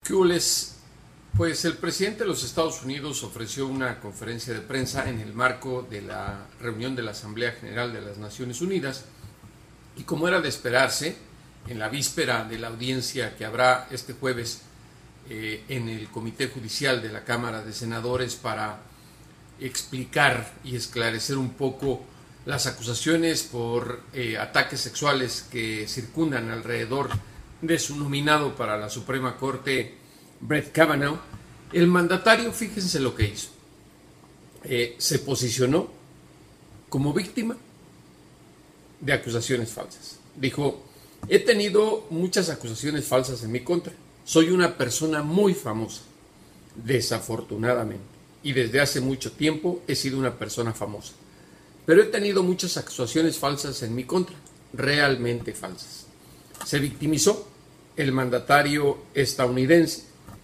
¿Qué hules? Pues el presidente de los Estados Unidos ofreció una conferencia de prensa en el marco de la reunión de la Asamblea General de las Naciones Unidas y, como era de esperarse, en la víspera de la audiencia que habrá este jueves en el Comité Judicial de la Cámara de Senadores para explicar y esclarecer un poco las acusaciones por ataques sexuales que circundan alrededor de su nominado para la Suprema Corte, Brett Kavanaugh, el mandatario, fíjense lo que hizo, se posicionó como víctima de acusaciones falsas. Dijo: he tenido muchas acusaciones falsas en mi contra, soy una persona muy famosa, desafortunadamente, y desde hace mucho tiempo he sido una persona famosa, pero he tenido muchas acusaciones falsas en mi contra, realmente falsas. Se victimizó el mandatario estadounidense,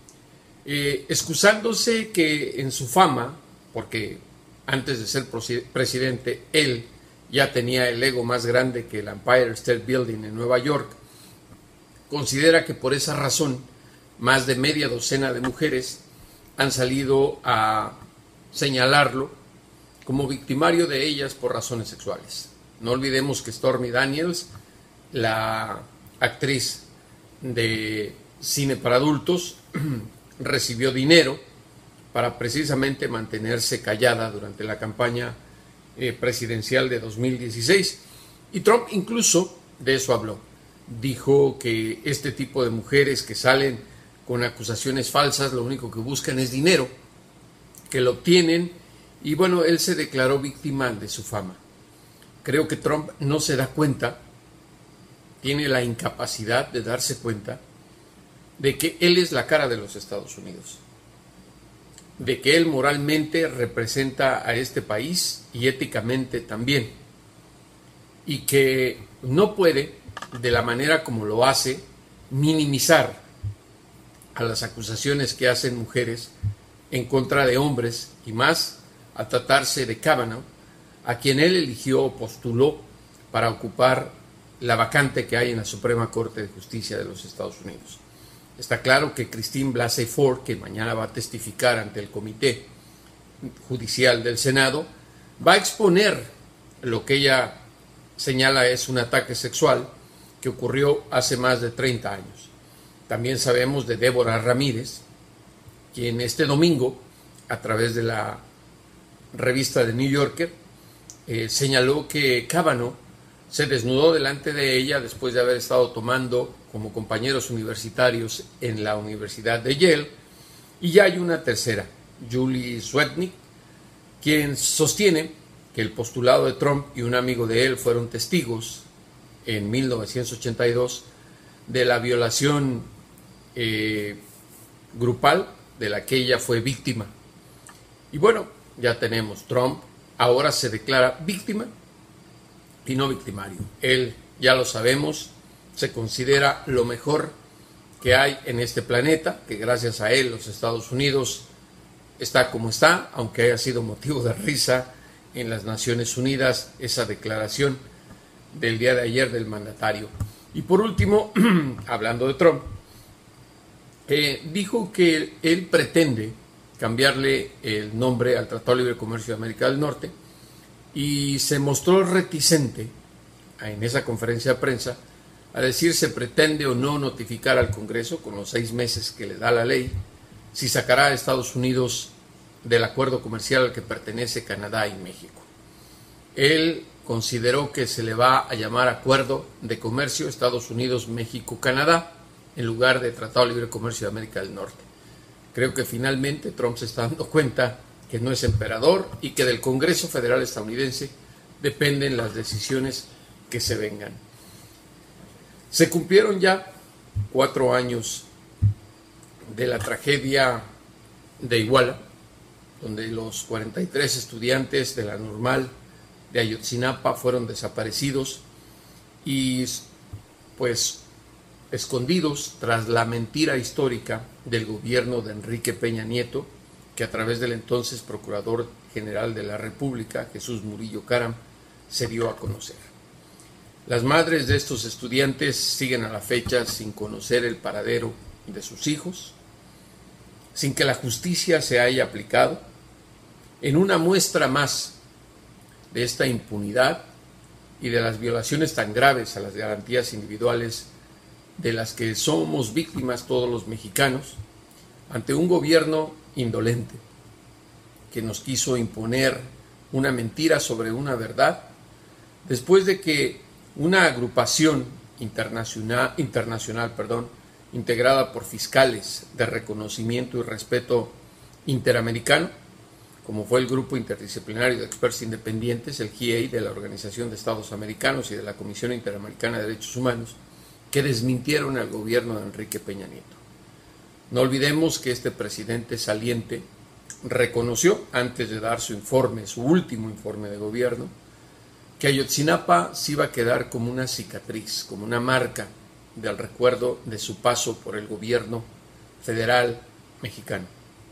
excusándose que en su fama, porque antes de ser presidente él ya tenía el ego más grande que el Empire State Building en Nueva York, considera que por esa razón más de media docena de mujeres han salido a señalarlo como victimario de ellas por razones sexuales. No olvidemos que Stormy Daniels, la actriz de cine para adultos, recibió dinero para precisamente mantenerse callada durante la campaña presidencial de 2016. Y Trump incluso de eso habló. Dijo que este tipo de mujeres que salen con acusaciones falsas lo único que buscan es dinero, que lo obtienen, y bueno, él se declaró víctima de su fama. Creo que Trump no se da cuenta, tiene la incapacidad de darse cuenta de que él es la cara de los Estados Unidos, de que él moralmente representa a este país y éticamente también, y que no puede, de la manera como lo hace, minimizar a las acusaciones que hacen mujeres en contra de hombres, y más a tratarse de Kavanaugh, a quien él eligió o postuló para ocupar la vacante que hay en la Suprema Corte de Justicia de los Estados Unidos. Está claro que Christine Blasey Ford, que mañana va a testificar ante el Comité Judicial del Senado, va a exponer lo que ella señala es un ataque sexual que ocurrió hace más de 30 años. También sabemos de Débora Ramírez, quien este domingo, a través de la revista The New Yorker, señaló que Kavanaugh se desnudó delante de ella después de haber estado tomando como compañeros universitarios en la Universidad de Yale. Y ya hay una tercera, Julie Swetnick, quien sostiene que el postulado de Trump y un amigo de él fueron testigos en 1982 de la violación grupal de la que ella fue víctima. Y bueno, ya tenemos, Trump ahora se declara víctima y no victimario. Él, ya lo sabemos, se considera lo mejor que hay en este planeta, que gracias a él los Estados Unidos está como está, aunque haya sido motivo de risa en las Naciones Unidas esa declaración del día de ayer del mandatario. Y por último, hablando de Trump, dijo que él pretende cambiarle el nombre al Tratado de Libre Comercio de América del Norte, y se mostró reticente en esa conferencia de prensa a decir si pretende o no notificar al Congreso, con los 6 meses que le da la ley, si sacará a Estados Unidos del acuerdo comercial al que pertenece Canadá y México. Él consideró que se le va a llamar Acuerdo de Comercio Estados Unidos, México, Canadá, en lugar de Tratado de Libre Comercio de América del Norte. Creo que finalmente Trump se está dando cuenta que no es emperador y que del Congreso Federal estadounidense dependen las decisiones que se vengan. Se cumplieron ya 4 años de la tragedia de Iguala, donde los 43 estudiantes de la Normal de Ayotzinapa fueron desaparecidos y pues escondidos tras la mentira histórica del gobierno de Enrique Peña Nieto, que a través del entonces Procurador General de la República, Jesús Murillo Caram, se dio a conocer. Las madres de estos estudiantes siguen a la fecha sin conocer el paradero de sus hijos. sin que la justicia se haya aplicado, en una muestra más de esta impunidad y de las violaciones tan graves a las garantías individuales de las que somos víctimas todos los mexicanos, ante un gobierno indolente que nos quiso imponer una mentira sobre una verdad, después de que una agrupación internacional, integrada por fiscales de reconocimiento y respeto interamericano, como fue el Grupo Interdisciplinario de Expertos Independientes, el GIEI, de la Organización de Estados Americanos y de la Comisión Interamericana de Derechos Humanos, que desmintieron al gobierno de Enrique Peña Nieto. No olvidemos que este presidente saliente reconoció, antes de dar su informe, su último informe de gobierno, que Ayotzinapa sí iba a quedar como una cicatriz, como una marca del recuerdo de su paso por el gobierno federal mexicano.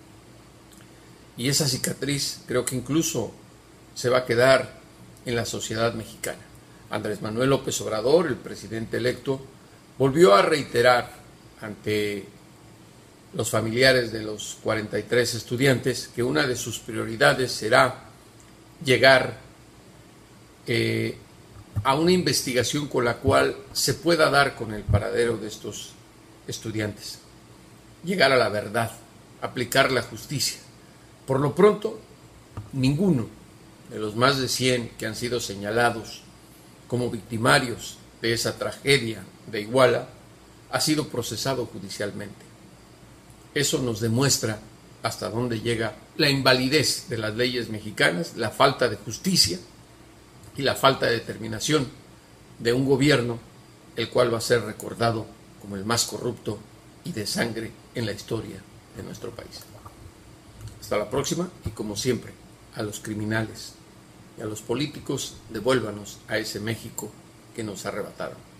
Y esa cicatriz creo que incluso se va a quedar en la sociedad mexicana. Andrés Manuel López Obrador, el presidente electo, volvió a reiterar ante los familiares de los 43 estudiantes que una de sus prioridades será llegar a una investigación con la cual se pueda dar con el paradero de estos estudiantes, llegar a la verdad, aplicar la justicia. Por lo pronto, ninguno de los más de 100 que han sido señalados como victimarios de esa tragedia de Iguala ha sido procesado judicialmente. Eso nos demuestra hasta dónde llega la invalidez de las leyes mexicanas, la falta de justicia y la falta de determinación de un gobierno el cual va a ser recordado como el más corrupto y de sangre en la historia de nuestro país. Hasta la próxima y, como siempre, a los criminales y a los políticos, devuélvanos a ese México que nos arrebataron.